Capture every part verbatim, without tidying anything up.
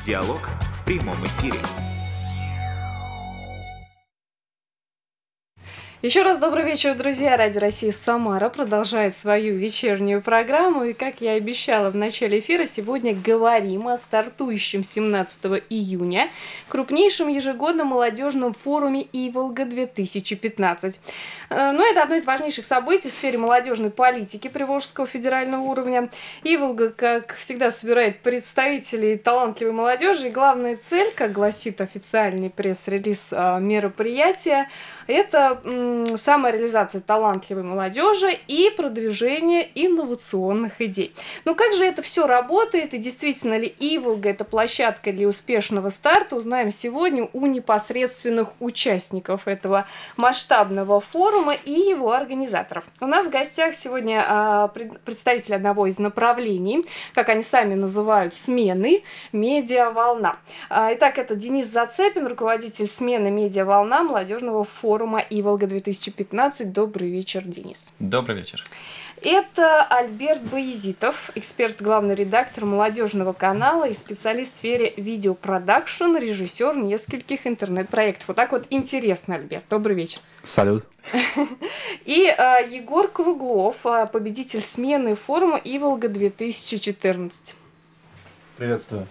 Диалог в прямом эфире. Еще раз добрый вечер, друзья. Радио России Самара продолжает свою вечернюю программу. И, как я обещала в начале эфира, сегодня говорим о стартующем семнадцатого июня крупнейшем ежегодном молодежном форуме «Иволга две тысячи пятнадцать». Но это одно из важнейших событий в сфере молодежной политики Приволжского федерального уровня. «Иволга», как всегда, собирает представителей талантливой молодежи. И главная цель, как гласит официальный пресс-релиз мероприятия, это самореализация талантливой молодежи и продвижение инновационных идей. Но как же это все работает и действительно ли Иволга – это площадка для успешного старта, узнаем сегодня у непосредственных участников этого масштабного форума и его организаторов. У нас в гостях сегодня а, представитель одного из направлений, как они сами называют, смены «Медиаволна». А, итак, это Денис Зацепин, руководитель смены «Медиаволна» молодежного форума Иволга две тысячи пятнадцать. Добрый вечер, Денис. Добрый вечер. Это Альберт Баязитов, эксперт, главный редактор молодежного канала и специалист в сфере видеопродакшн, режиссер нескольких интернет-проектов. Вот так вот интересно, Альберт. Добрый вечер. Салют. И а, Егор Круглов, победитель смены форума Иволга две тысячи четырнадцать. Приветствую.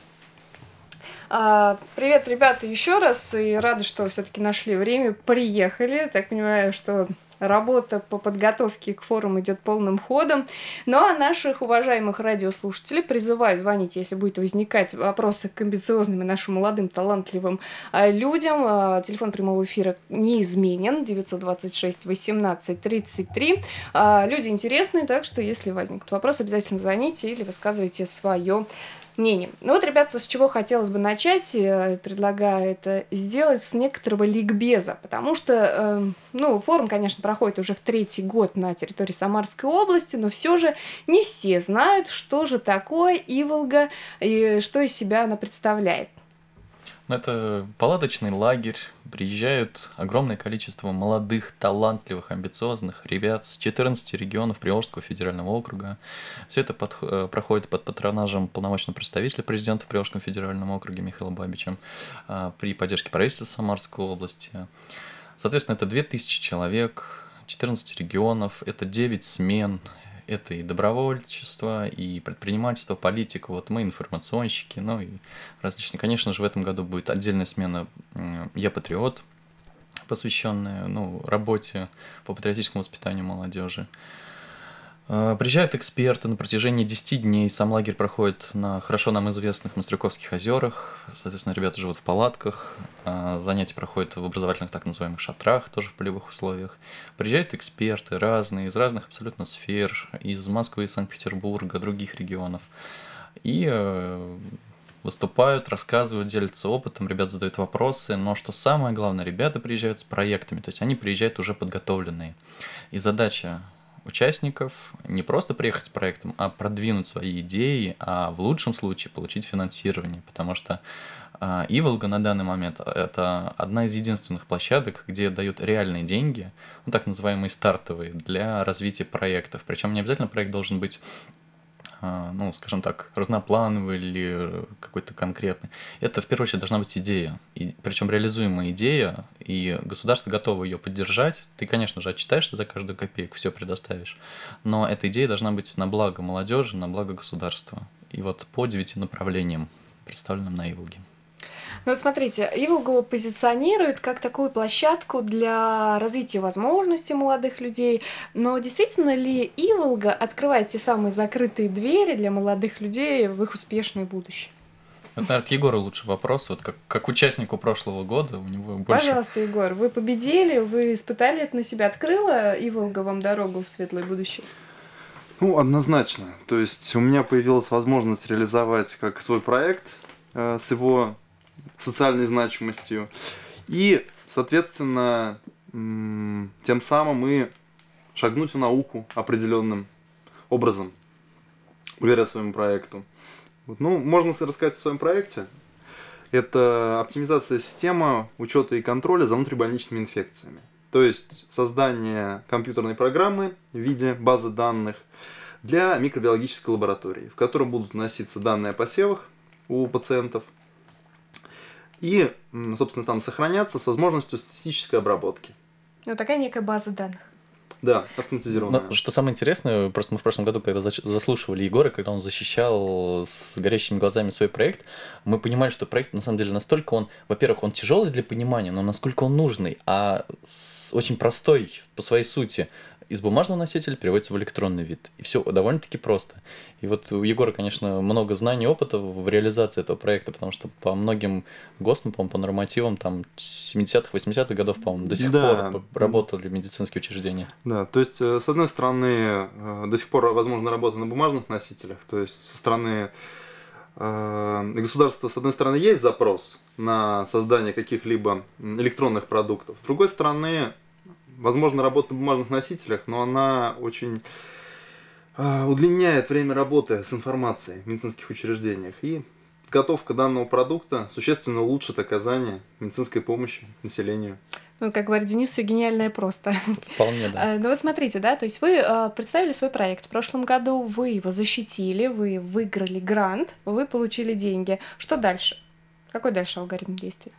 Привет, ребята, еще раз, и рады, что все-таки нашли время, приехали. Так понимаю, что работа по подготовке к форуму идет полным ходом. Ну а наших уважаемых радиослушателей призываю звонить, если будут возникать вопросы к амбициозным и нашим молодым талантливым людям. Телефон прямого эфира неизменен, девятьсот двадцать шесть восемнадцать тридцать три. Люди интересные, так что если возникнут вопросы, обязательно звоните или высказывайте свое мнение. Ну вот, ребята, с чего хотелось бы начать, предлагаю это сделать с некоторого ликбеза, потому что, э, ну, форум, конечно, проходит уже в третий год на территории Самарской области, но все же не все знают, что же такое Иволга и что из себя она представляет. Это палаточный лагерь, приезжают огромное количество молодых, талантливых, амбициозных ребят с четырнадцати регионов Приволжского федерального округа. Все это под, проходит под патронажем полномочного представителя президента в Приволжском федеральном округе Михаила Бабича при поддержке правительства Самарской области. Соответственно, это две тысячи человек, четырнадцать регионов, это девять смен. Это и добровольчество, и предпринимательство, политика. Вот мы информационщики, ну и различные. Конечно же, в этом году будет отдельная смена «Я патриот», посвященная, ну, работе по патриотическому воспитанию молодежи. Приезжают эксперты на протяжении десяти дней. Сам лагерь проходит на хорошо нам известных Монастырьковских озерах. Соответственно, ребята живут в палатках. Занятия проходят в образовательных так называемых шатрах, тоже в полевых условиях. Приезжают эксперты разные, из разных абсолютно сфер, из Москвы, Санкт-Петербурга, других регионов. И выступают, рассказывают, делятся опытом, ребята задают вопросы. Но что самое главное, ребята приезжают с проектами, то есть они приезжают уже подготовленные. И задача участников не просто приехать с проектом, а продвинуть свои идеи, а в лучшем случае получить финансирование, потому что э, Иволга на данный момент это одна из единственных площадок, где дают реальные деньги, ну, так называемые стартовые, для развития проектов. Причем не обязательно проект должен быть, ну, скажем так, разноплановый или какой-то конкретный. Это, в первую очередь, должна быть идея. И, причем реализуемая идея, и государство готово ее поддержать. Ты, конечно же, отчитаешься за каждую копейку, все предоставишь. Но эта идея должна быть на благо молодежи, на благо государства. И вот по девяти направлениям, представленным на Иволге. Ну вот смотрите, Иволгу позиционируют как такую площадку для развития возможностей молодых людей, но действительно ли Иволга открывает те самые закрытые двери для молодых людей в их успешное будущее? Вот, наверное, к Егору лучше вопрос, вот как, как участнику прошлого года, у него больше... Пожалуйста, Егор, вы победили, вы испытали это на себя, открыла Иволга вам дорогу в светлое будущее? Ну, однозначно, то есть у меня появилась возможность реализовать как свой проект э, с его социальной значимостью. И, соответственно, тем самым и шагнуть в науку определенным образом, благодаря своему проекту. Вот. Ну, можно рассказать о своем проекте. Это оптимизация системы учета и контроля за внутрибольничными инфекциями. То есть создание компьютерной программы в виде базы данных для микробиологической лаборатории, в котором будут вноситься данные о посевах у пациентов, и, собственно, там сохраняться с возможностью статистической обработки. Ну, такая некая база данных. Да, автоматизированная. Но, что самое интересное, просто мы в прошлом году, когда заслушивали Егора, когда он защищал с горящими глазами свой проект, мы понимали, что проект на самом деле настолько он, во-первых, он тяжелый для понимания, но насколько он нужный, а очень простой по своей сути. Из бумажного носителя переводится в электронный вид. И все довольно-таки просто. И вот у Егора, конечно, много знаний и опыта в реализации этого проекта, потому что по многим ГОСТам, по, по нормативам, там, семидесятых, восьмидесятых годов, по-моему, до сих да. пор работали медицинские учреждения. Да, то есть, с одной стороны, до сих пор возможна работа на бумажных носителях, то есть, со стороны государства, с одной стороны, есть запрос на создание каких-либо электронных продуктов, с другой стороны, возможно, работа на бумажных носителях, но она очень э, удлиняет время работы с информацией в медицинских учреждениях. И подготовка данного продукта существенно улучшит оказание медицинской помощи населению. Ну, как говорит Денис, все гениальное просто. Вполне, да. Ну вот смотрите, да, то есть вы э, представили свой проект. В прошлом году вы его защитили, вы выиграли грант, вы получили деньги. Что дальше? Какой дальше алгоритм действия?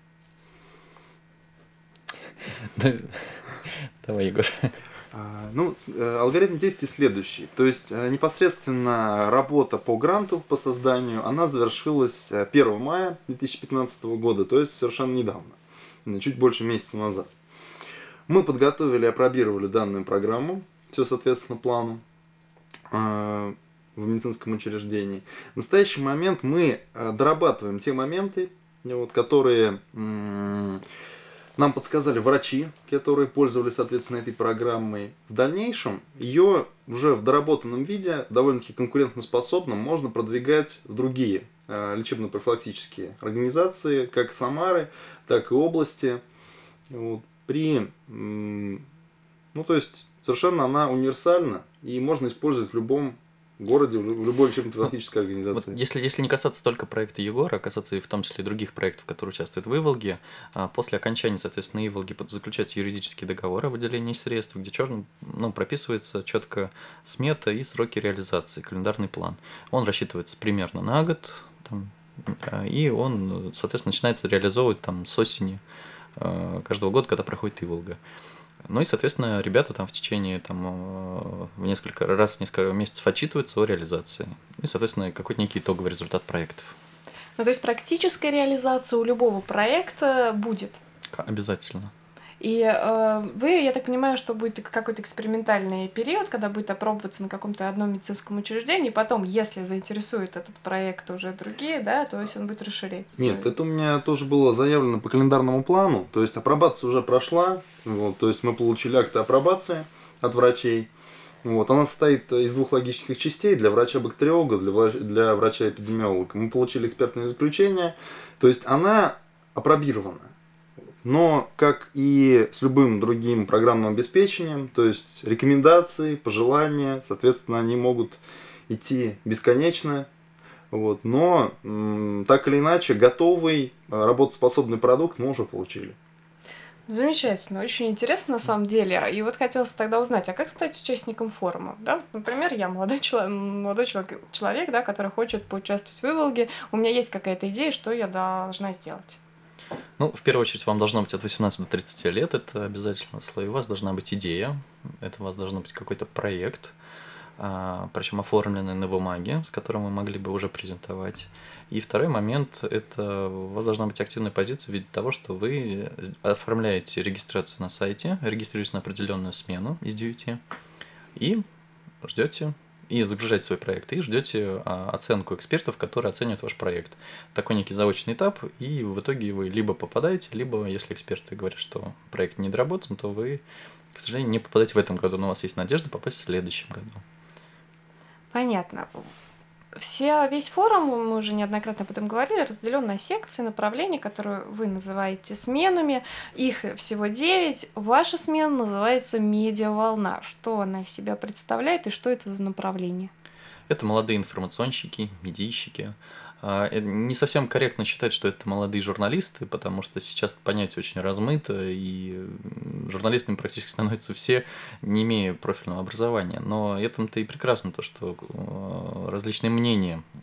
Давай, Егор. Ну, алгоритм действий следующий. То есть, непосредственно работа по гранту, по созданию, она завершилась первого мая две тысячи пятнадцатого года, то есть совершенно недавно, чуть больше месяца назад. Мы подготовили и апробировали данную программу, все соответственно плану в медицинском учреждении. В настоящий момент мы дорабатываем те моменты, вот, которые нам подсказали врачи, которые пользовались, соответственно, этой программой. В дальнейшем ее уже в доработанном виде, довольно-таки конкурентоспособном, можно продвигать в другие э, лечебно-профилактические организации, как Самары, так и области. Вот, при, ну, то есть, совершенно она универсальна и можно использовать в любом городе, в любой лечебно-профилактической организации. Вот если, если не касаться только проекта Егора, а касаться и в том числе других проектов, которые участвуют в Иволге, после окончания, соответственно, Иволги заключается юридический договор о выделении средств, где черным, ну, прописывается четко смета и сроки реализации, календарный план. Он рассчитывается примерно на год, там, и он, соответственно, начинается реализовывать там, с осени каждого года, когда проходит Иволга. Ну и, соответственно, ребята там в течение там, в несколько раз, несколько месяцев отчитываются о реализации. И, соответственно, какой-то некий итоговый результат проектов. Ну, то есть практическая реализация у любого проекта будет? Обязательно. И э, вы, я так понимаю, что будет какой-то экспериментальный период, когда будет опробоваться на каком-то одном медицинском учреждении, и потом, если заинтересует этот проект уже другие, да, то есть он будет расширяться. Нет, это у меня тоже было заявлено по календарному плану, то есть апробация уже прошла, вот, то есть мы получили акты апробации от врачей. Вот, она состоит из двух логических частей: для врача-бактериолога, для, врач... для врача-эпидемиолога. Мы получили экспертное заключение, то есть она апробирована. Но, как и с любым другим программным обеспечением, то есть рекомендации, пожелания, соответственно, они могут идти бесконечно. Вот, но м- так или иначе, готовый, работоспособный продукт мы уже получили. Замечательно, очень интересно на самом деле. И вот хотелось тогда узнать, а как стать участником форума? Да? Например, я молодой, человек, молодой человек, человек, да, который хочет поучаствовать в Иволге. У меня есть какая-то идея, что я должна сделать. Ну, в первую очередь, вам должно быть от восемнадцати до тридцати лет, это обязательно условие. У вас должна быть идея, это у вас должен быть какой-то проект, причем оформленный на бумаге, с которым вы могли бы уже презентовать. И второй момент, это у вас должна быть активная позиция в виде того, что вы оформляете регистрацию на сайте, регистрируетесь на определенную смену из девяти и ждете. И загружаете свой проект, и ждете а, оценку экспертов, которые оценят ваш проект. Такой некий заочный этап, и в итоге вы либо попадаете, либо, если эксперты говорят, что проект не доработан, то вы, к сожалению, не попадаете в этом году, но у вас есть надежда попасть в следующем году. Понятно. Все, весь форум, мы уже неоднократно об этом говорили, разделен на секции, направления, которые вы называете сменами. Их всего девять. Ваша смена называется «Медиаволна». Что она из себя представляет и что это за направление? Это молодые информационщики, медийщики. Не совсем корректно считать, что это молодые журналисты, потому что сейчас понятие очень размыто, и журналистами практически становятся все, не имея профильного образования. Но этом-то и прекрасно то, что различные мнения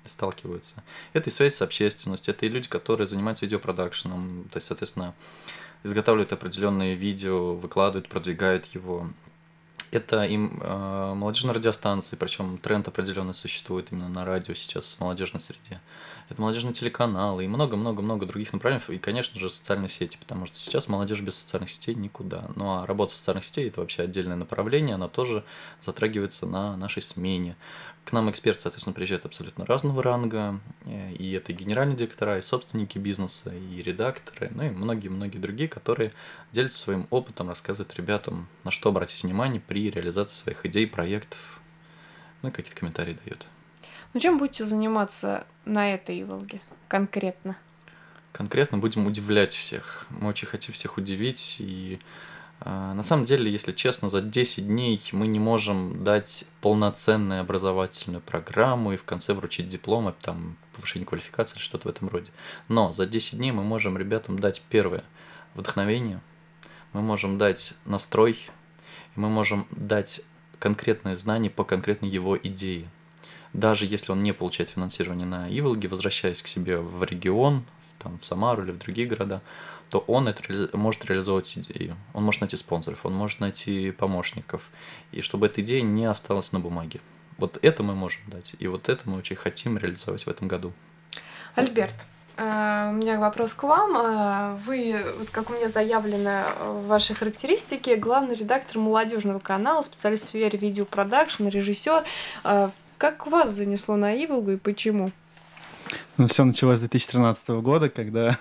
сталкиваются. Это и связь с общественностью, это и люди, которые занимаются видеопродакшеном, то есть, соответственно, изготавливают определенные видео, выкладывают, продвигают его. Это и э, молодежные радиостанции, причем тренд определенно существует именно на радио сейчас в молодежной среде. Это молодежные телеканалы и много-много-много других направлений, и, конечно же, социальные сети, потому что сейчас молодежь без социальных сетей никуда. Ну а работа в социальных сетей – это вообще отдельное направление, она тоже затрагивается на нашей смене. К нам эксперты, соответственно, приезжают абсолютно разного ранга, и это и генеральные директора, и собственники бизнеса, и редакторы, ну и многие-многие другие, которые делятся своим опытом, рассказывают ребятам, на что обратить внимание при реализации своих идей, проектов, ну и какие-то комментарии дают. Ну, чем будете заниматься на этой Иволге конкретно? Конкретно будем удивлять всех. Мы очень хотим всех удивить. И э, на самом деле, если честно, за десять дней мы не можем дать полноценную образовательную программу и в конце вручить диплом, там, повышение квалификации или что-то в этом роде. Но за десять дней мы можем ребятам дать первое вдохновение, мы можем дать настрой, и мы можем дать конкретные знания по конкретной его идее. Даже если он не получает финансирование на Иволге, возвращаясь к себе в регион, там, в Самару или в другие города, то он это реали- может реализовать идею. Он может найти спонсоров, он может найти помощников. И чтобы эта идея не осталась на бумаге. Вот это мы можем дать. И вот это мы очень хотим реализовать в этом году. Альберт, э, у меня вопрос к вам. Э, Вы, вот как у меня заявлено в вашей характеристике, главный редактор молодежного канала, специалист в сфере видеопродакшн, режиссер. Э, Как вас занесло на Иволгу и почему? Ну, все началось с две тысячи тринадцатого года, когда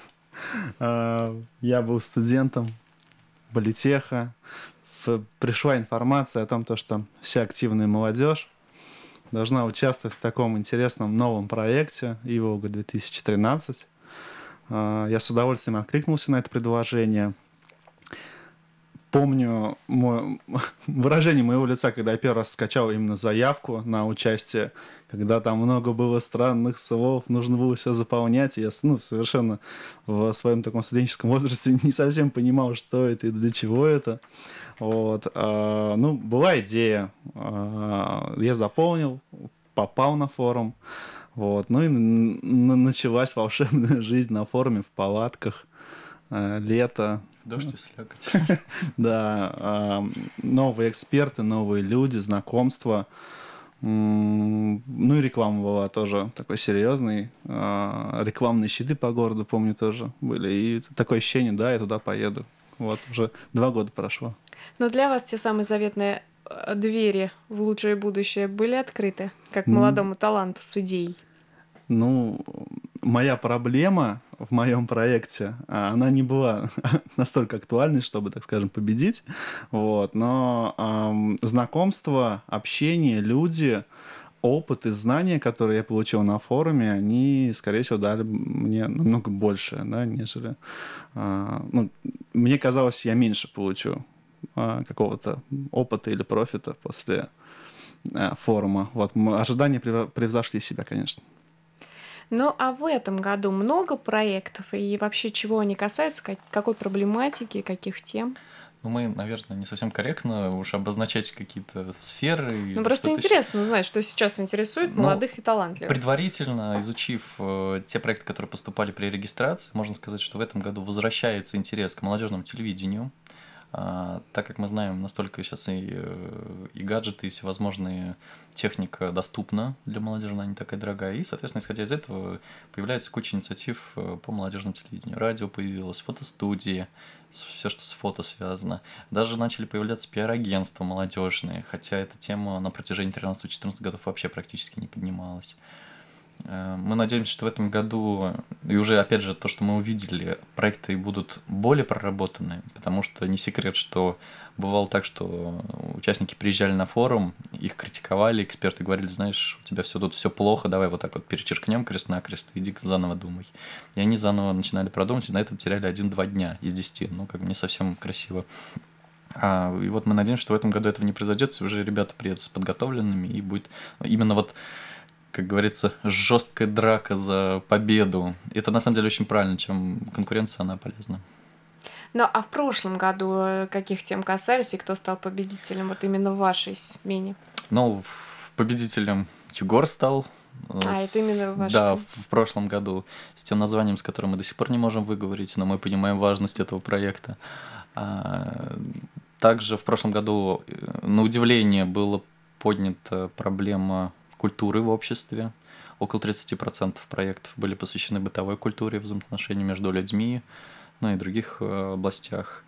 э, я был студентом политеха. П- Пришла информация о том, то, что вся активная молодежь должна участвовать в таком интересном новом проекте Иволга две тысячи тринадцать. Э, я с удовольствием откликнулся на это предложение. Помню мой, выражение моего лица, когда я первый раз скачал именно заявку на участие, когда там много было странных слов, нужно было все заполнять. И я ну, совершенно в своем таком студенческом возрасте не совсем понимал, что это и для чего это. Вот. А, ну, была идея. А, я заполнил, попал на форум. Вот. Ну и н- началась волшебная жизнь на форуме, в палатках. А, лето. Дождь и слякоть. Да, новые эксперты, новые люди, знакомства. Ну и реклама была тоже такой серьезной. Рекламные щиты по городу, помню, тоже были. И такое ощущение, да, я туда поеду. Вот, уже два года прошло. Но для вас те самые заветные э, двери в лучшее будущее были открыты, как молодому таланту с идеей? Ну, моя проблема в моем проекте, она не была настолько актуальной, чтобы, так скажем, победить. Вот. Но эм, знакомство, общение, люди, опыт и знания, которые я получил на форуме, они, скорее всего, дали мне намного больше, да, нежели... Э, ну, мне казалось, я меньше получу э, какого-то опыта или профита после э, форума. Вот. Ожидания превзошли себя, конечно. Ну, а в этом году много проектов, и вообще чего они касаются, как- какой проблематики, каких тем? Ну, мы, наверное, не совсем корректно уж обозначать какие-то сферы. Ну, или просто что-то интересно узнать, что сейчас интересует Ну, молодых и талантливых. Предварительно изучив э, те проекты, которые поступали при регистрации, можно сказать, что в этом году возвращается интерес к молодежному телевидению. А, так как мы знаем, настолько сейчас и, э, и гаджеты, и всевозможные техника доступна для молодежи, она не такая дорогая. И, соответственно, исходя из этого, появляется куча инициатив э, по молодежному телевидению. Радио появилось, фотостудии, все, что с фото связано. Даже начали появляться пиар-агентства молодежные, хотя эта тема на протяжении тринадцатого-четырнадцатого годов вообще практически не поднималась. Мы надеемся, что в этом году, и уже, опять же, то, что мы увидели, проекты будут более проработаны, потому что не секрет, что бывало так, что участники приезжали на форум, их критиковали, эксперты говорили, знаешь, у тебя все тут все плохо, давай вот так вот перечеркнем крест-накрест, иди заново думай. И они заново начинали продумывать, и на этом теряли один-два дня из десяти, ну, как бы не совсем красиво. А, и вот мы надеемся, что в этом году этого не произойдет, уже ребята приедут с подготовленными, и будет именно вот, как говорится, жесткая драка за победу. Это на самом деле очень правильно, чем конкуренция, она полезна. Ну, а в прошлом году э, каких тем касались и кто стал победителем вот именно в вашей смене? Ну, победителем Югор стал. А, с- это именно ваш Да, сын. в, в прошлом году, с тем названием, с которым мы до сих пор не можем выговорить, но мы понимаем важность этого проекта. А, Также в прошлом году, э, на удивление, была поднята проблема культуры в обществе. Около тридцать процентов проектов были посвящены бытовой культуре, взаимоотношениям между людьми, ну и других э, областях.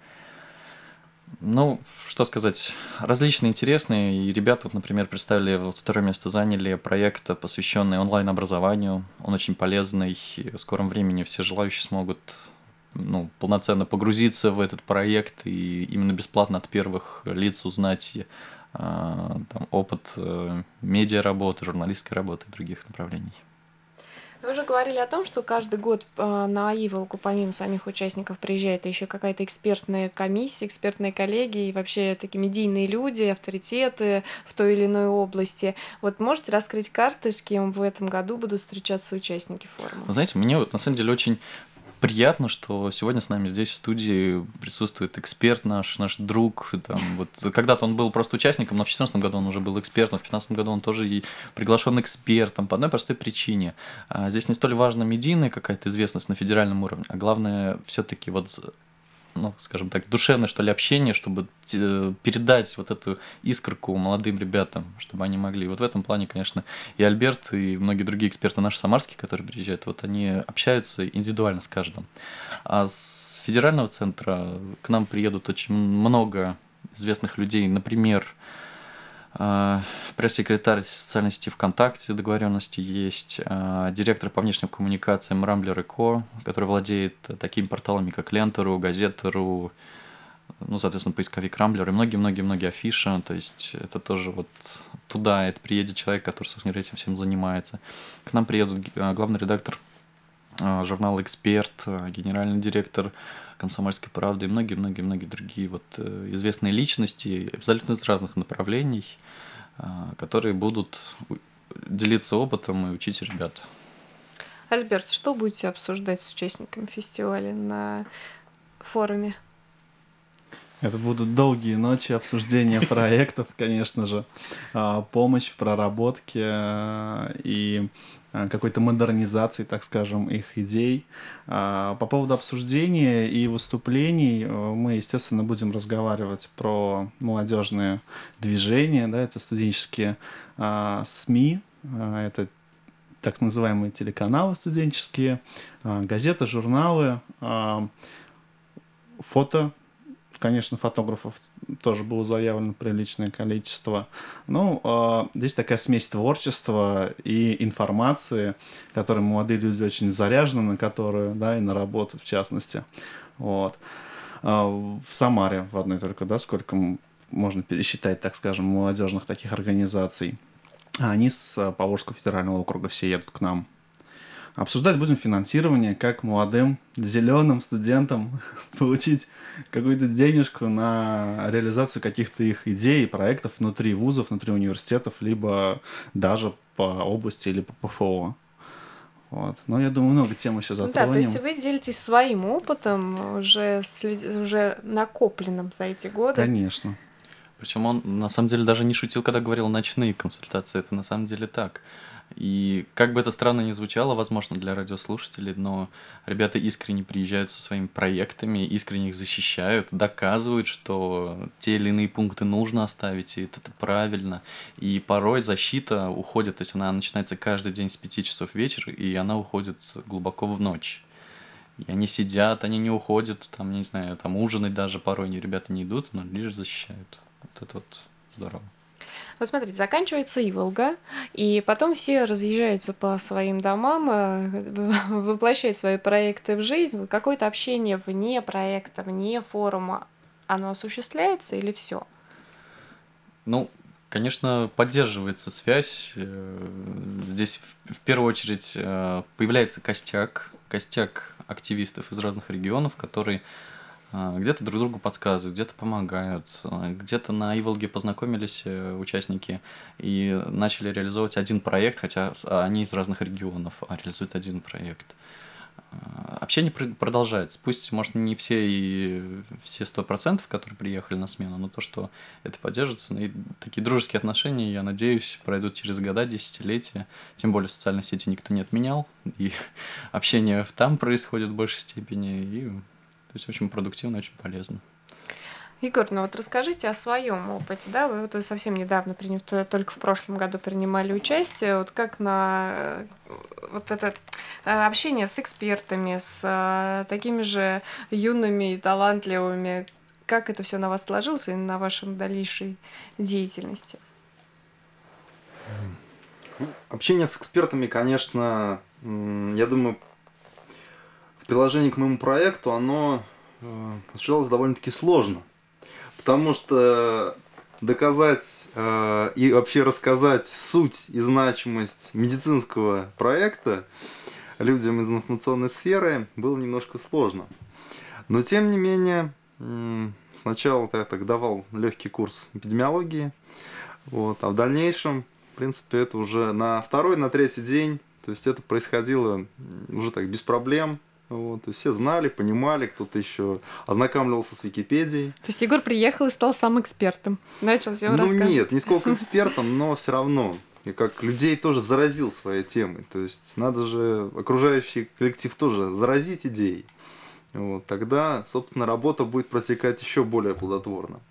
Ну, что сказать, различные интересные, и ребята, вот, например, представили, вот второе место заняли проект, посвященный онлайн-образованию. Он очень полезный, и в скором времени все желающие смогут, ну, полноценно погрузиться в этот проект и именно бесплатно от первых лиц узнать а, там, опыт э, медиаработы, журналистской работы и других направлений. Вы уже говорили о том, что каждый год э, на Иволгу, помимо самих участников, приезжает еще какая-то экспертная комиссия, экспертные коллеги и вообще такие медийные люди, авторитеты в той или иной области. Вот можете раскрыть карты, с кем в этом году будут встречаться участники форума? Вы знаете, мне вот на самом деле очень приятно, что сегодня с нами здесь в студии присутствует эксперт наш, наш друг. Там, вот, когда-то он был просто участником, но в две тысячи четырнадцатом году он уже был экспертом, в две тысячи пятнадцатом году он тоже и приглашен экспертом по одной простой причине. А здесь не столь важна медийная какая-то известность на федеральном уровне, а главное все-таки вот, ну, скажем так, душевное, что ли, общение, чтобы э, передать вот эту искорку молодым ребятам, чтобы они могли. Вот в этом плане, конечно, и Альберт, и многие другие эксперты наши самарские, которые приезжают, вот они общаются индивидуально с каждым. А с федерального центра к нам приедут очень много известных людей, например, э, пресс-секретарь социальной сети ВКонтакте, договоренности есть, э, директор по внешним коммуникациям Рамблер и Ко, который владеет такими порталами, как Лента.ру, Газета.ру, ну, соответственно, поисковик Рамблер и многие-многие-многие афиши. То есть это тоже вот туда, это приедет человек, который, собственно, этим всем занимается. К нам приедут э, главный редактор э, журнала «Эксперт», э, генеральный директор «Комсомольской правды» и многие-многие-многие другие вот э, известные личности абсолютно из разных направлений, э, которые будут у- делиться опытом и учить ребят. Альберт, что будете обсуждать с участниками фестиваля на форуме? Это будут долгие ночи обсуждения проектов, конечно же, а, помощь в проработке а, и а, какой-то модернизации, так скажем, их идей. А, По поводу обсуждения и выступлений а, мы, естественно, будем разговаривать про молодежные движения, да, это студенческие а, СМИ, а, это так называемые телеканалы студенческие, а, газеты, журналы, а, фото. Конечно, фотографов тоже было заявлено приличное количество. Ну, э, здесь такая смесь творчества и информации, которой молодые люди очень заряжены, на которую, да, и на работу, в частности. Вот. А в Самаре в одной только, да, сколько м- можно пересчитать, так скажем, молодежных таких организаций. А они с э, Поволжского федерального округа все едут к нам. Обсуждать будем финансирование, как молодым зеленым студентам получить какую-то денежку на реализацию каких-то их идей и проектов внутри вузов, внутри университетов, либо даже по области или по ПФО. Вот. Но я думаю, много тем еще Ну затронем. да, то есть вы делитесь своим опытом, уже, след- уже накопленным за эти годы. Конечно. Причем он на самом деле даже не шутил, когда говорил ночные консультации. Это на самом деле так. И как бы это странно ни звучало, возможно, для радиослушателей, но ребята искренне приезжают со своими проектами, искренне их защищают, доказывают, что те или иные пункты нужно оставить, и это правильно. И порой защита уходит, то есть она начинается каждый день с пяти часов вечера, и она уходит глубоко в ночь. И они сидят, они не уходят, там, не знаю, там ужинать даже порой не, ребята не идут, но лишь защищают. Вот это вот здорово. Вот смотрите, заканчивается Иволга, и потом все разъезжаются по своим домам, э, воплощают свои проекты в жизнь. Вот какое-то общение вне проекта, вне форума, оно осуществляется или все? Ну, конечно, поддерживается связь. Э, Здесь в в первую очередь э, появляется костяк, костяк активистов из разных регионов, которые э, где-то друг другу подсказывают, где-то помогают, э, где-то на Иволге познакомились э, участники и начали реализовывать один проект, хотя с- они из разных регионов, а реализуют один проект. Общение продолжается. Пусть, может, не все и все сто процентов, которые приехали на смену, но то, что это поддержится. И такие дружеские отношения, я надеюсь, пройдут через года, десятилетия. Тем более социальные сети никто не отменял. И общение там происходит в большей степени. И, то есть, очень продуктивно, очень полезно. Егор, ну вот расскажите о своем опыте, да, вы вот совсем недавно, только в прошлом году принимали участие, вот как на вот это общение с экспертами, с такими же юными и талантливыми, как это все на вас сложилось и на вашей дальнейшей деятельности? Общение с экспертами, конечно, я думаю, в приложении к моему проекту оно осуществлялось довольно-таки сложно. Потому что доказать э, и вообще рассказать суть и значимость медицинского проекта людям из информационной сферы было немножко сложно. Но тем не менее, м- сначала я так давал легкий курс эпидемиологии, вот, а в дальнейшем, в принципе, это уже на второй, на третий день, то есть это происходило уже так без проблем. Вот, и все знали, понимали, кто-то еще ознакомливался с Википедией. То есть Егор приехал и стал сам экспертом, начал всем ну, рассказывать. Ну нет, не сколько экспертом, но все равно. И как людей тоже заразил своей темой. То есть надо же окружающий коллектив тоже заразить идеей. Вот, тогда, собственно, работа будет протекать еще более плодотворно.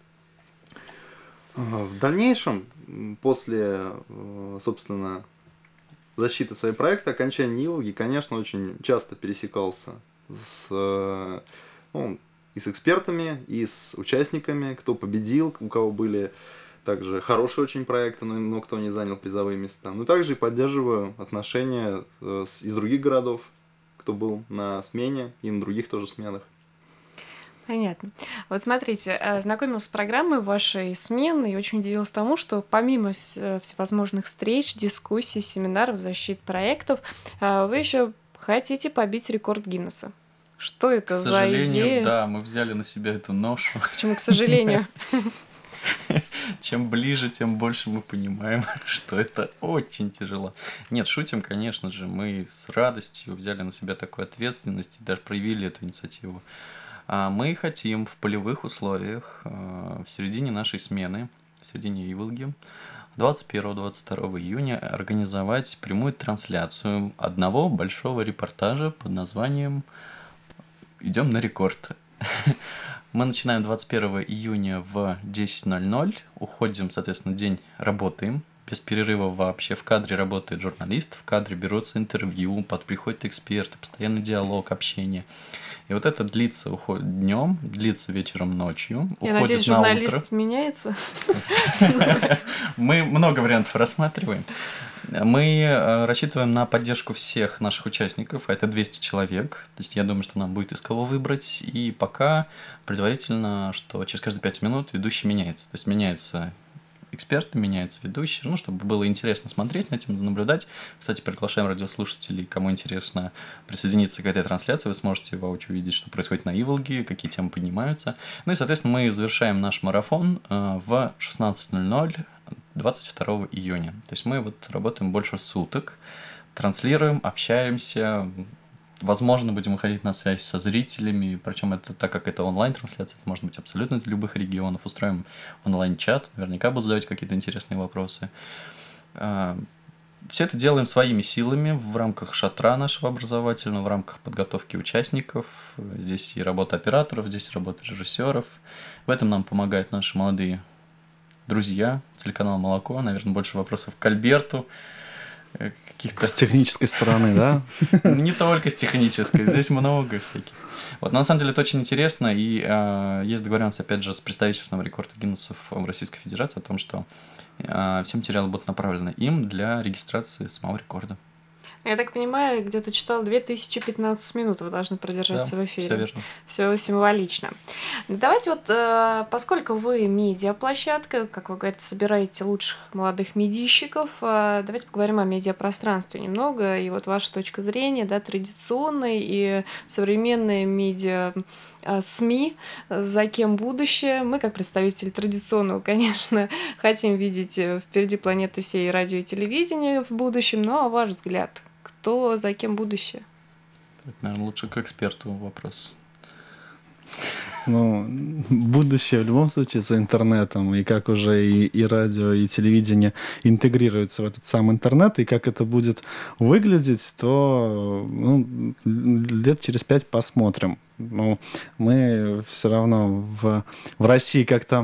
В дальнейшем, после, собственно, защиты своего проекта, окончания ИВЛГИ, конечно, очень часто пересекался с, ну, и с экспертами, и с участниками, кто победил, у кого были также хорошие очень проекты, но, но кто не занял призовые места. Ну, также и поддерживаю отношения с, из других городов, кто был на смене, и на других тоже сменах. Понятно. Вот смотрите, знакомилась с программой вашей смены и очень удивилась тому, что помимо всевозможных встреч, дискуссий, семинаров, защит проектов, вы еще хотите побить рекорд Гиннесса. Что это к за идея? К сожалению, да, мы взяли на себя эту ношу. Почему, к сожалению? Чем ближе, тем больше мы понимаем, что это очень тяжело. Нет, шутим, конечно же, мы с радостью взяли на себя такую ответственность и даже проявили эту инициативу. Мы хотим в полевых условиях в середине нашей смены, в середине ИВЛГИ, двадцать первого — двадцать второго июня организовать прямую трансляцию одного большого репортажа под названием «Идем на рекорд». Мы начинаем двадцать первого июня в десять ноль ноль, уходим, соответственно, день работаем, без перерыва вообще. В кадре работает журналист, в кадре берутся интервью, под приходят эксперты, постоянный диалог, общение. И вот это длится, уходит днем, длится вечером, ночью. Я надеюсь, журналист меняется. Мы много вариантов рассматриваем. Мы рассчитываем на поддержку всех наших участников, а это двести человек. То есть я думаю, что нам будет из кого выбрать. И пока предварительно, что через каждые пять минут ведущий меняется. То есть меняется эксперты, меняется ведущий, ну, чтобы было интересно смотреть на этим, наблюдать. Кстати, приглашаем радиослушателей, кому интересно присоединиться к этой трансляции, вы сможете воочию увидеть, что происходит на ИВЛГИ, какие темы поднимаются. Ну и, соответственно, мы завершаем наш марафон в шестнадцать ноль ноль двадцать второго июня. То есть мы вот работаем больше суток, транслируем, общаемся. Возможно, будем выходить на связь со зрителями, причем это, так как это онлайн-трансляция, это может быть абсолютно из любых регионов. Устроим онлайн-чат, наверняка будут задавать какие-то интересные вопросы. Все это делаем своими силами в рамках шатра нашего образовательного, в рамках подготовки участников. Здесь и работа операторов, здесь и работа режиссеров. В этом нам помогают наши молодые друзья, телеканал «Молоко». Наверное, больше вопросов к Альберту. Каких-то... С технической стороны, да? Не только с технической, здесь много всяких. Вот, но на самом деле это очень интересно, и э, есть договоренность, опять же, с представительством рекорда Гиннесса в Российской Федерации о том, что э, все материалы будут направлены им для регистрации самого рекорда. Я так понимаю, где-то читал две тысячи пятнадцать минут вы должны продержаться, да, в эфире. Все верно. Все символично. Давайте вот, э, поскольку вы медиаплощадка, как вы говорите, собираете лучших молодых медийщиков, э, давайте поговорим о медиапространстве немного. И вот ваша точка зрения, да, традиционной и современные медиа СМИ, за кем будущее. Мы, как представители традиционного, конечно, хотим видеть впереди планету всей радио и телевидения в будущем, но, а ваш взгляд, кто за кем будущее? Это, наверное, лучше к эксперту вопрос. Ну, будущее в любом случае за интернетом, и как уже и, и радио, и телевидение интегрируются в этот сам интернет, и как это будет выглядеть, то ну, лет через пять посмотрим. Но мы все равно в, в России как-то,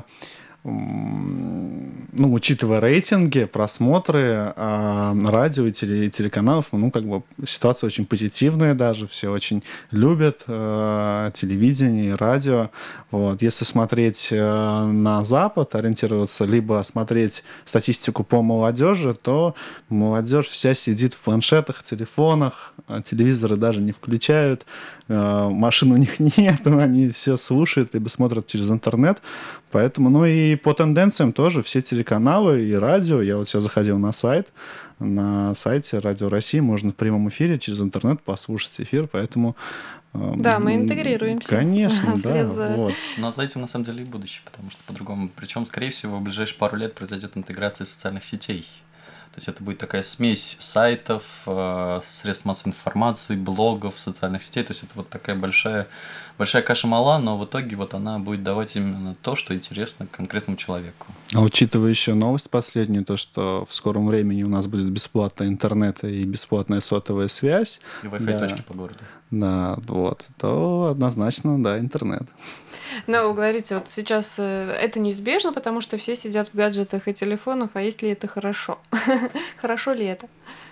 ну, учитывая рейтинги, просмотры а, радио и, теле, и телеканалов, ну, как бы ситуация очень позитивная даже, все очень любят а, телевидение и радио. Вот. Если смотреть а, на Запад, ориентироваться, либо смотреть статистику по молодежи, то молодежь вся сидит в планшетах, телефонах, а телевизоры даже не включают, а, машин у них нет, они все слушают, либо смотрят через интернет. Поэтому, ну и по тенденциям тоже все телеканалы и радио. Я вот сейчас заходил на сайт. На сайте Радио России можно в прямом эфире через интернет послушать эфир, поэтому... э, Да, мы интегрируемся. Конечно, да. Вслед за- Вот. Но за этим на самом деле и будущее, потому что по-другому. Причем, скорее всего, в ближайшие пару лет произойдет интеграция социальных сетей. То есть это будет такая смесь сайтов, э, средств массовой информации, блогов, социальных сетей. То есть это вот такая большая, большая каша-мала, но в итоге вот она будет давать именно то, что интересно конкретному человеку. А учитывая еще новость последнюю, то, что в скором времени у нас будет бесплатный интернет и бесплатная сотовая связь, И Wi-Fi Да. точки по городу. да, вот, то однозначно, да, интернет. Но вы говорите, вот сейчас э, это неизбежно, потому что все сидят в гаджетах и телефонах, а есть ли это хорошо? Хорошо ли это?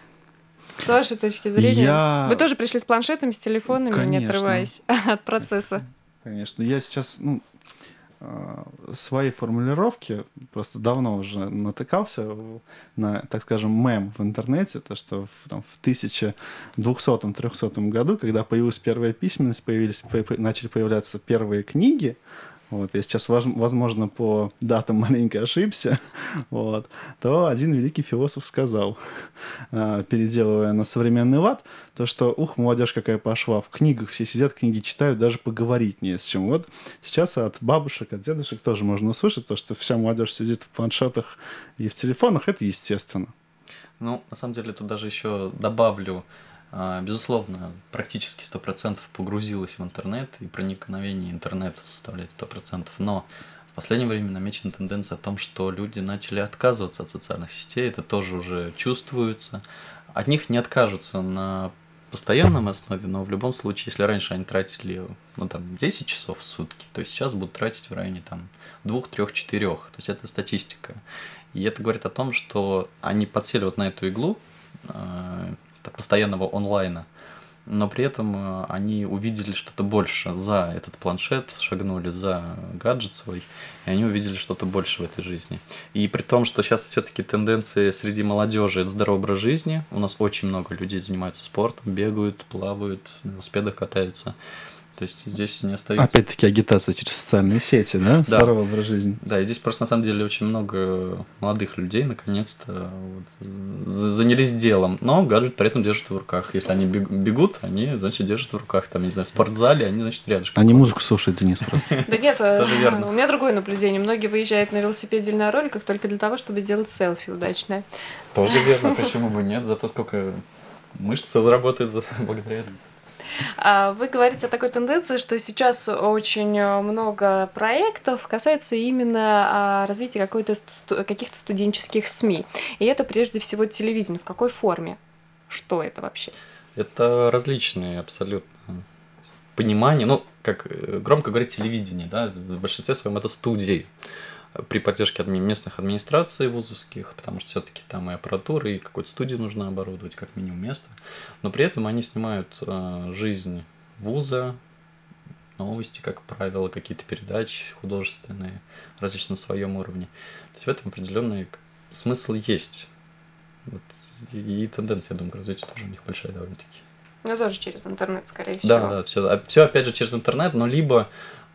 С вашей точки зрения. Я- Вы тоже пришли с планшетами, с телефонами, не Конечно. отрываясь от процесса. Конечно, я сейчас, ну, а, свои формулировки просто давно уже натыкался на, так скажем, мем в интернете, то, что в, там, в тысяча двухсотом-трехсотом году, когда появилась первая письменность, появились, по- по- начали появляться первые книги. Вот, я сейчас, вож- возможно, по датам маленько ошибся, вот, то один великий философ сказал, а, переделывая на современный лад, то, что, ух, молодежь какая пошла, в книгах все сидят, книги читают, даже поговорить не с чем. Вот сейчас от бабушек, от дедушек тоже можно услышать то, что вся молодежь сидит в планшетах и в телефонах, это естественно. Ну, на самом деле, тут даже еще добавлю, а, безусловно, практически сто процентов погрузилась в интернет, и проникновение интернета составляет сто процентов, но в последнее время намечена тенденция о том, что люди начали отказываться от социальных сетей, это тоже уже чувствуется. От них не откажутся на постоянном основе, но в любом случае, если раньше они тратили, ну, там, десять часов в сутки, то сейчас будут тратить в районе там двух, трех, четырех. То есть это статистика. И это говорит о том, что они подсели вот на эту иглу э, постоянного онлайна, но при этом э, они увидели что-то больше за этот планшет, шагнули за гаджет свой, и они увидели что-то больше в этой жизни. И при том, что сейчас все-таки тенденции среди молодежи это здоровый образ жизни, у нас очень много людей занимаются спортом, бегают, плавают, на велосипедах катаются. То есть здесь не остается... Опять-таки агитация через социальные сети, да? Да. Здоровый образ жизни. Да, и здесь просто на самом деле очень много молодых людей наконец-то вот, за- занялись делом, но гаджет при этом держат в руках. Если они бег- бегут, они, значит, держат в руках. Там, не знаю, в спортзале, они, значит, рядышком. Они ходят. музыку слушают, Денис, просто. Да нет, э, Тоже верно. у меня другое наблюдение. Многие выезжают на велосипеде или на роликах только для того, чтобы сделать селфи удачное. Тоже верно, почему бы нет? Зато сколько мышц заработает за- благодаря этому. А вы говорите о такой тенденции, что сейчас очень э, много проектов касается именно а, развития какой-то сту- каких-то студенческих СМИ. И это прежде всего телевидение. В какой форме? Что это вообще? Это различные абсолютно понимания. Ну, как э, громко говорить, телевидение, да, в большинстве своем это студии при поддержке адми- местных администраций вузовских, потому что все-таки там и аппаратура, и какую-то студию нужно оборудовать, как минимум место. Но при этом они снимают э, жизнь вуза, новости, как правило, какие-то передачи художественные, различные на своем уровне. То есть в этом определенный к- смысл есть. Вот. И, и тенденция, я думаю, к развитию тоже у них большая довольно-таки. Ну, тоже через интернет, скорее всего. Да, да, все, все опять же через интернет, но либо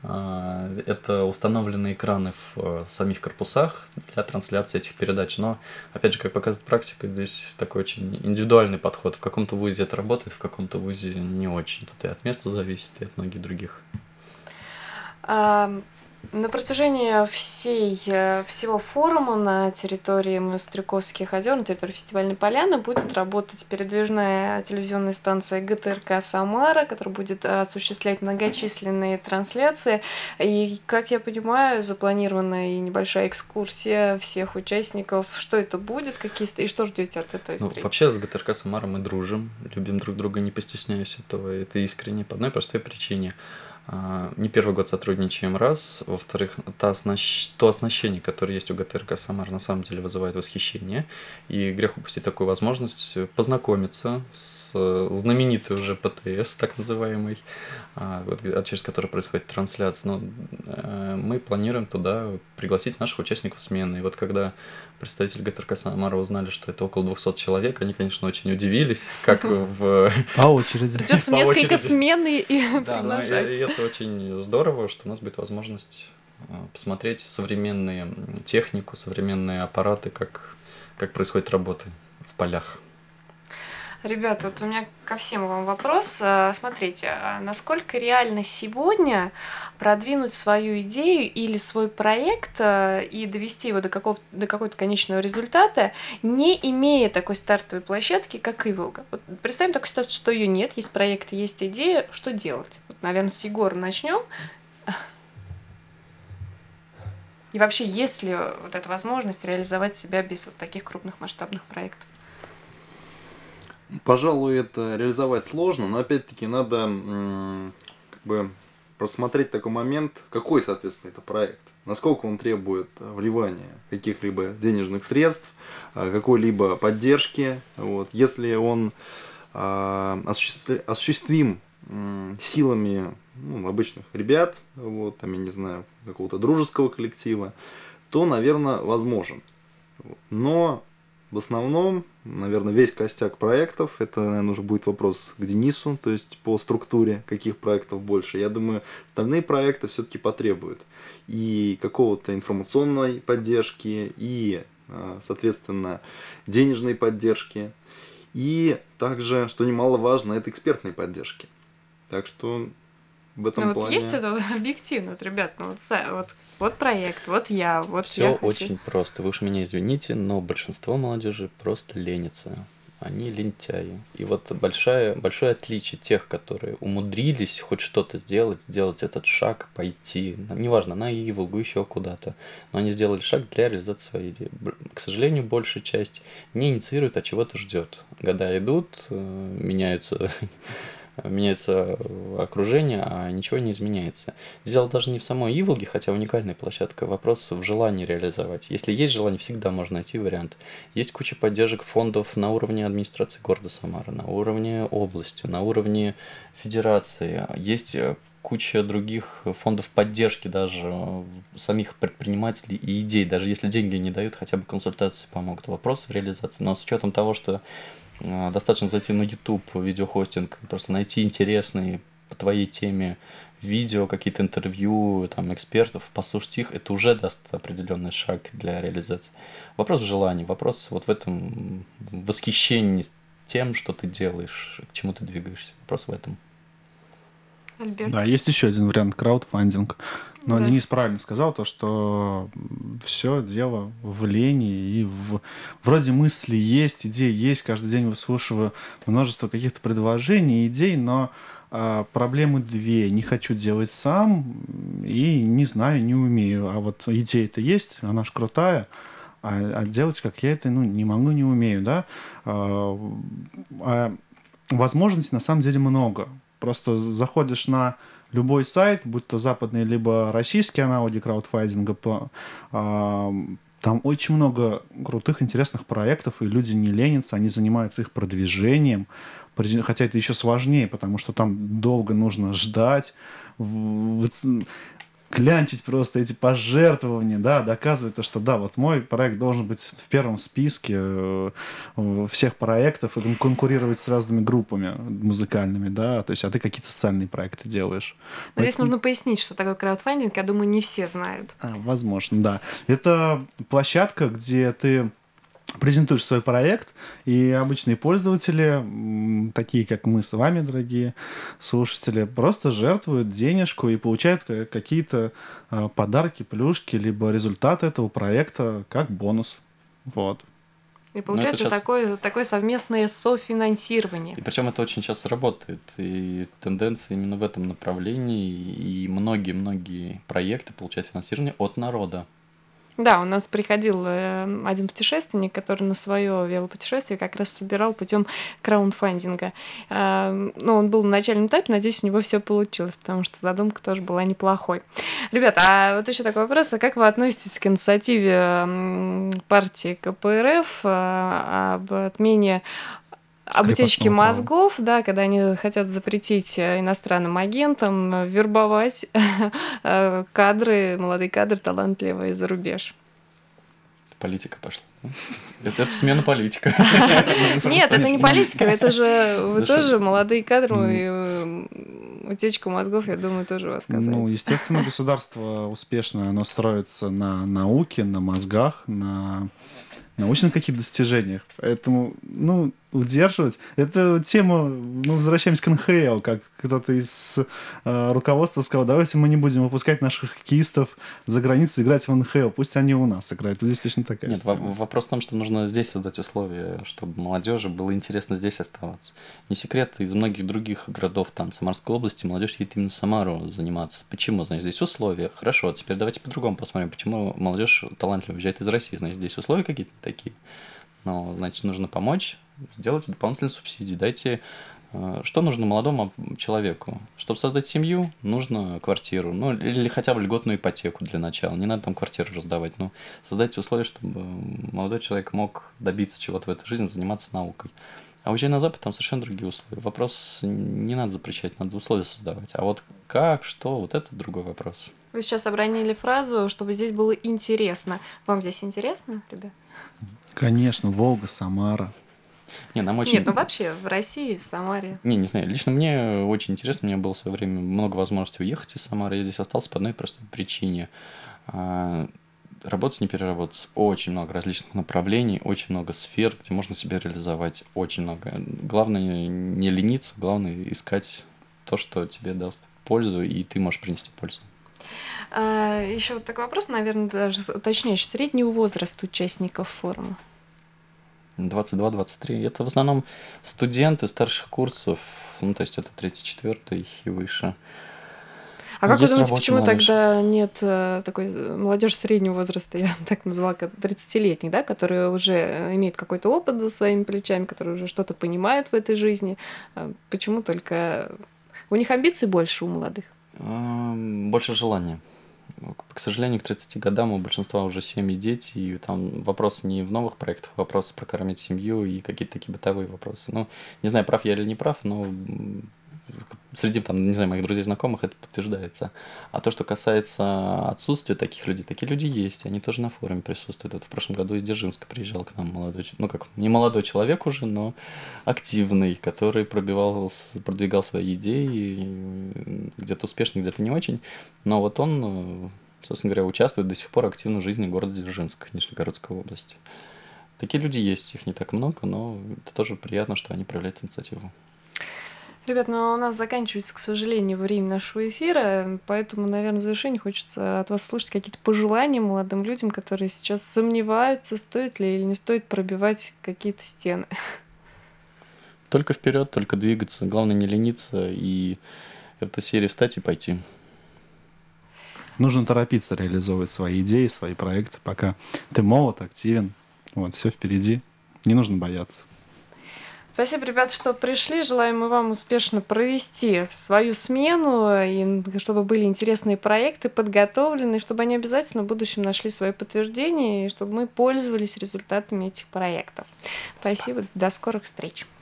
а, это установленные экраны в а, самих корпусах для трансляции этих передач. Но, опять же, как показывает практика, здесь такой очень индивидуальный подход. В каком-то вузе это работает, в каком-то вузе не очень. Тут и от места зависит, и от многих других. А, На протяжении всей, э, всего форума на территории Монастырьковских озер, на территории фестивальной поляны, будет работать передвижная телевизионная станция ГТРК «Самара», которая будет э, осуществлять многочисленные трансляции. И, как я понимаю, запланирована и небольшая экскурсия всех участников. Что это будет, какие ст- и что ждете от этой Ну, встречи? вообще с ГТРК «Самара» мы дружим, любим друг друга, не постесняюсь этого. Это искренне по одной простой причине. А, Не первый год сотрудничаем, раз. Во-вторых, та оснащ- то оснащение, которое есть у ГТРК «Самара», на самом деле вызывает восхищение. И грех упустить такую возможность познакомиться с знаменитой уже ПТС, так называемой, а, вот, а, через которую происходит трансляция. Но э, мы планируем туда пригласить наших участников смены. И вот когда представители ГТРК «Самара» узнали, что это около двухсот человек, они, конечно, очень удивились, как в... По очереди. Придется по несколько очереди. смен и и Да, ну, и, приглашать. и это очень здорово, что у нас будет возможность э, посмотреть современные м, технику, современные аппараты, как, как происходит работа в полях. Ребята, вот у меня ко всем вам вопрос. А, Смотрите, а насколько реально сегодня продвинуть свою идею или свой проект а, и довести его до, какого, до какого-то конечного результата, не имея такой стартовой площадки, как Иволга? Вот представим такую ситуацию, что ее нет, есть проект, есть идея, что делать? Вот, наверное, с Егора начнем. И вообще, есть ли вот эта возможность реализовать себя без вот таких крупных масштабных проектов? Пожалуй, это реализовать сложно, но опять-таки надо м, как бы просмотреть такой момент, какой, соответственно, это проект, насколько он требует вливания каких-либо денежных средств, а, какой-либо поддержки. Вот. Если он а, осуществи- осуществим м, силами ну, обычных ребят, вот, там, я не знаю, какого-то дружеского коллектива, то, наверное, возможен. Вот. Но в основном, наверное, весь костяк проектов, это, наверное, уже будет вопрос к Денису, то есть по структуре, каких проектов больше. Я думаю, остальные проекты все-таки потребуют и какого-то информационной поддержки, и, соответственно, денежной поддержки, и также, что немаловажно, это экспертной поддержки. Так что в этом Ну вот плане... есть это вот объективно, вот, ребят, ну вот, са- вот, вот проект, вот я, вот Все я хочу. очень просто. Вы уж меня извините, но большинство молодежи просто ленится. Они лентяи. И вот большая, большое отличие тех, которые умудрились хоть что-то сделать, сделать этот шаг, пойти, на- неважно, на Иволгу, еще куда-то, но они сделали шаг для реализации своей идеи. Б- К сожалению, большая часть не инициирует, а чего-то ждет. Года идут, э, меняются меняется окружение, а ничего не изменяется. Дело даже не в самой Иволге, хотя уникальная площадка, вопрос в желании реализовать. Если есть желание, всегда можно найти вариант. Есть куча поддержек фондов на уровне администрации города Самара, на уровне области, на уровне федерации. Есть э, куча других фондов поддержки даже э, самих предпринимателей и идей. Даже если деньги не дают, хотя бы консультации помогут. Вопрос в реализации. Но с учетом того, что э, достаточно зайти на YouTube, видеохостинг, просто найти интересные по твоей теме видео, какие-то интервью, там, экспертов, послушать их, это уже даст определенный шаг для реализации. Вопрос в желании, вопрос вот в этом восхищении тем, что ты делаешь, к чему ты двигаешься. Вопрос в этом. Альберт. Да, есть еще один вариант — краудфандинг. Но Да. Денис правильно сказал, то, что все дело в лени и в... Вроде мысли есть, идеи есть, каждый день выслушиваю множество каких-то предложений, идей, но а, проблемы две. Не хочу делать сам и не знаю, не умею. А вот идея-то есть, она ж крутая, а, а делать, как я это, ну, не могу, не умею, да. А, а возможностей на самом деле много. Просто заходишь на любой сайт, будь то западный либо российский аналоги краудфандинга, по- а, там очень много крутых, интересных проектов, и люди не ленятся, они занимаются их продвижением, Проди- хотя это еще сложнее, потому что там долго нужно ждать, в- в- клянчить просто эти пожертвования, да, доказывать то, что да, вот мой проект должен быть в первом списке э, всех проектов и кон- конкурировать с разными группами музыкальными, да, то есть, а ты какие-то социальные проекты делаешь. Но здесь Поэтому- нужно пояснить, что такое краудфандинг, я думаю, не все знают. А, возможно, да. Это площадка, где ты презентуешь свой проект, и обычные пользователи, такие как мы с вами, дорогие слушатели, просто жертвуют денежку и получают какие-то подарки, плюшки, либо результаты этого проекта как бонус. Вот. И получается сейчас... такое, такое совместное софинансирование. И причем это очень часто работает. И тенденция именно в этом направлении. И многие-многие проекты получают финансирование от народа. Да, у нас приходил один путешественник, который на свое велопутешествие как раз собирал путем краундфандинга. Ну, он был на начальном этапе, надеюсь, у него все получилось, потому что задумка тоже была неплохой. Ребята, а вот еще такой вопрос, а как вы относитесь к инициативе партии ка пэ эр эф об отмене об утечке мозгов, да, когда они хотят запретить иностранным агентам вербовать кадры, молодые кадры, талантливые за рубеж? Политика пошла. Это, это смена политика. Нет, это не политика, это же вы тоже молодые кадры, и утечка мозгов, я думаю, тоже у вас касается. Ну, естественно, государство успешно, оно строится на науке, на мозгах, на научных каких-то достижениях. Поэтому, ну, удерживать. Это тема, мы возвращаемся к эн ха эл, как кто-то из э, руководства сказал, давайте мы не будем выпускать наших хоккеистов за границу играть в эн ха эл, пусть они у нас играют. Вот здесь точно такая Нет, в- вопрос в том, что нужно здесь создать условия, чтобы молодежи было интересно здесь оставаться. Не секрет, из многих других городов, там, Самарской области, молодежь едет именно в Самару заниматься. Почему? Значит, здесь условия. Хорошо, теперь давайте по-другому посмотрим, почему молодежь талантливо уезжает из России. Значит, здесь условия какие-то такие. Ну, значит, нужно помочь, сделать дополнительные субсидии. Дайте, что нужно молодому человеку? Чтобы создать семью, нужно квартиру, ну, или хотя бы льготную ипотеку для начала. Не надо там квартиру раздавать, но создайте условия, чтобы молодой человек мог добиться чего-то в этой жизни, заниматься наукой. А уезжая на Запад, там совершенно другие условия. Вопрос не надо запрещать, надо условия создавать. А вот как, что, вот это другой вопрос. Вы сейчас обронили фразу, чтобы здесь было интересно. Вам здесь интересно, ребят? Конечно, Волга, Самара. Не, нам очень... Нет, ну вообще в России, в Самаре. Не, не знаю. Лично мне очень интересно. У меня было в свое время много возможностей уехать из Самары. Я здесь остался по одной простой причине. Работать, не переработаться. Очень много различных направлений, очень много сфер, где можно себя реализовать. Очень много. Главное не лениться, главное искать то, что тебе даст пользу, и ты можешь принести пользу. А, еще вот такой вопрос, наверное, даже уточняющий. Средний возраст участников форума? двадцать два - двадцать три. Это в основном студенты старших курсов, ну, то есть это третий, четвертый и выше. А как Есть вы думаете, рабочая почему молодежь. тогда нет э, такой молодежи среднего возраста, я так назвала, как тридцатилетних, да, которые уже имеют какой-то опыт за своими плечами, которые уже что-то понимают в этой жизни? А почему только у них амбиций больше, у молодых? Эм, Больше желания. К сожалению, к тридцати годам у большинства уже семьи, дети, и там вопрос не в новых проектах, вопрос прокормить семью и какие-то такие бытовые вопросы. Ну, не знаю, прав я или не прав, но среди, там, не знаю, моих друзей, знакомых это подтверждается. А то, что касается отсутствия таких людей, такие люди есть, они тоже на форуме присутствуют. Вот в прошлом году из Дзержинска приезжал к нам молодой, ну как, не молодой человек уже, но активный, который пробивал, продвигал свои идеи, где-то успешно, где-то не очень. Но вот он, собственно говоря, участвует до сих пор активно в жизни города Дзержинск, Нижегородской области. Такие люди есть, их не так много, но это тоже приятно, что они проявляют инициативу. Ребят, ну у нас заканчивается, к сожалению, время нашего эфира, поэтому, наверное, в завершении хочется от вас услышать какие-то пожелания молодым людям, которые сейчас сомневаются, стоит ли или не стоит пробивать какие-то стены. Только вперед, только двигаться, главное не лениться и в этой серии встать и пойти. Нужно торопиться реализовывать свои идеи, свои проекты, пока ты молод, активен. Вот, все впереди. Не нужно бояться. Спасибо, ребят, что пришли. Желаем мы вам успешно провести свою смену, и чтобы были интересные проекты, подготовленные, чтобы они обязательно в будущем нашли свое подтверждение, и чтобы мы пользовались результатами этих проектов. Спасибо, до скорых встреч.